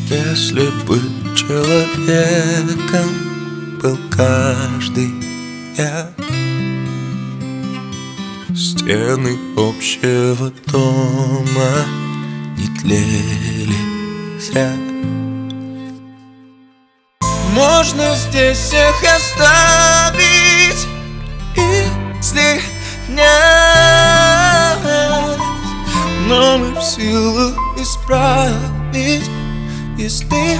Если бы человеком был каждый я, стены общего дома не тлели зря. Можно здесь всех оставить и слинять, но мы в силах исправить, если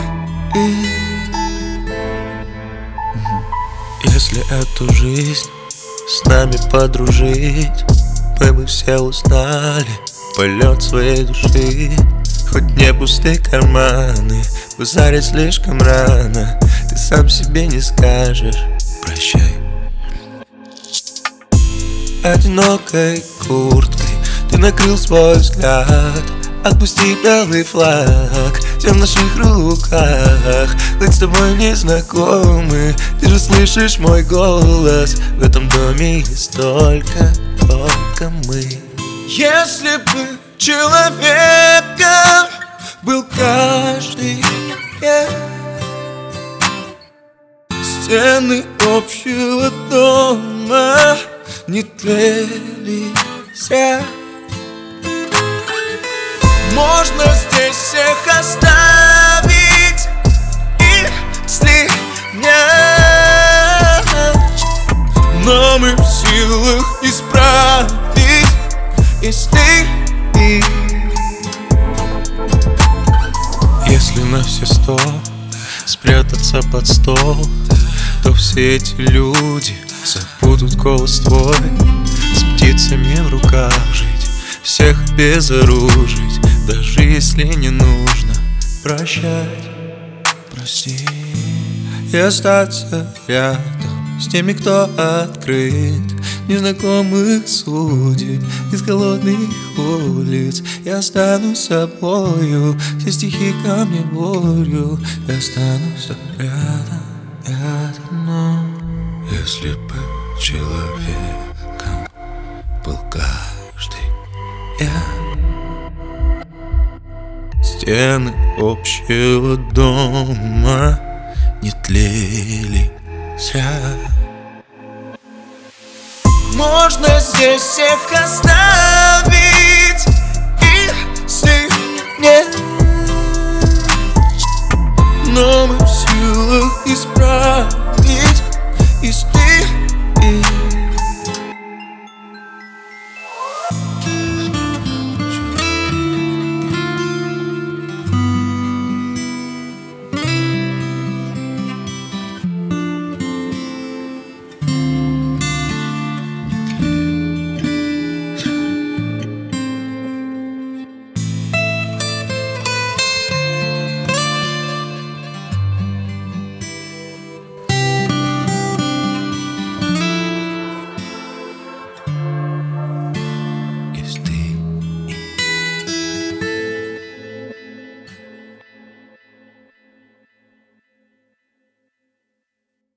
эту жизнь с нами подружить, мы бы все узнали полет своей души. Хоть не пустые карманы, базарить слишком рано, ты сам себе не скажешь прощай. Одинокой курткой ты накрыл свой взгляд, отпусти белый флаг, все в наших руках. Хоть с тобой не знакомы, ты же слышишь мой голос. В этом доме есть только мы. Если бы человеком был каждый я, стены общего дома не тлели зря. Можно здесь всех оставить и слинять, но мы в силах исправить, если на все 100 спрятаться под стол, то все эти люди забудут голос твой. С птицами в руках жить, всех обезоружить, даже если не нужно прощать. Прости и остаться рядом с теми, кто открыт, незнакомых судеб из голодных улиц. Я стану собою, все стихи ко мне болью. Я останусь рядом, но если бы человеком был каждый я, стены общего дома не тлели зря. Можно здесь всех оставить и слинять, но мы в силах исправить.